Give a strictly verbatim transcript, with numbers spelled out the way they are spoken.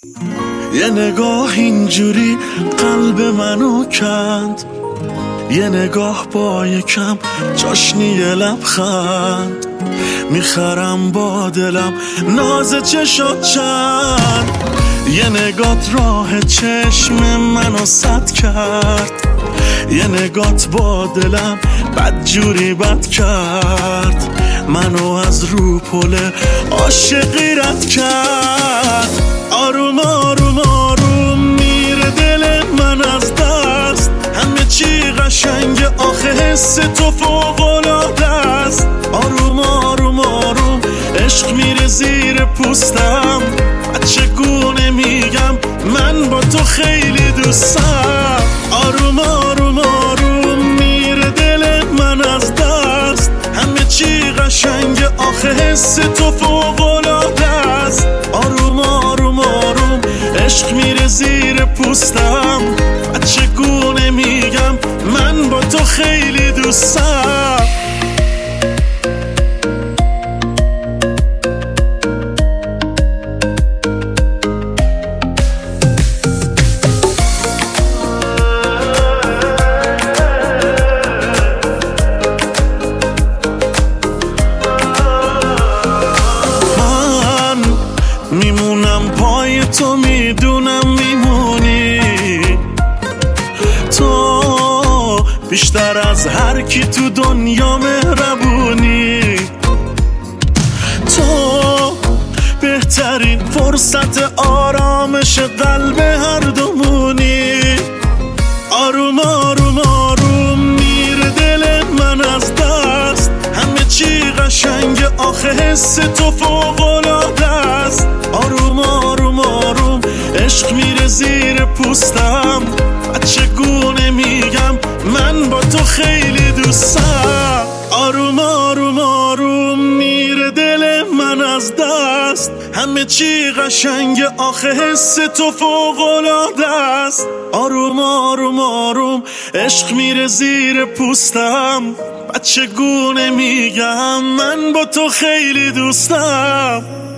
یه نگاه اینجوری قلب منو کند، یه نگاه با یکم چاشنی لبخند، میخرم با دلم ناز چشات چند. یه نگات راه چشم منو سد کرد، یه نگات با دلم بدجوری بد کرد، منو از رو پله عاشقی رد کرد. آروم آروم آروم میره دل من از دست، همه چی قشنگ آخه حس تو فوق‌العاده است. آروم آروم آروم عشق میره زیر پوستم، چگونه میگم من با تو خیلی دوستم. آروم آروم آروم میره دل من از دست، همه چی قشنگ آخه حس تو فوق‌العاده است. آروم آروم آروم عشق میره زیر پوستم، چگونه میگم من با تو خیلی دوستم. میمونم پای تو، میدونم میمونی تو بیشتر از هر کی تو دنیا مهربونی. تو بهترین فرصت آرامش قلب هر دومونی. آروم آروم آروم میره دل من از دست، همه چی قشنگ آخه حس تو فوق‌العاده است. آروم آروم آروم عشق میره زیر پوستم، چگونه میگم من با تو خیلی دوستم. آروم آروم آروم میره دل من از دست، همه چی قشنگ آخه حس تو فوق‌العاده است. آروم آروم آروم عشق میره زیر پوستم، چگونه میگم من با تو خیلی دوستم.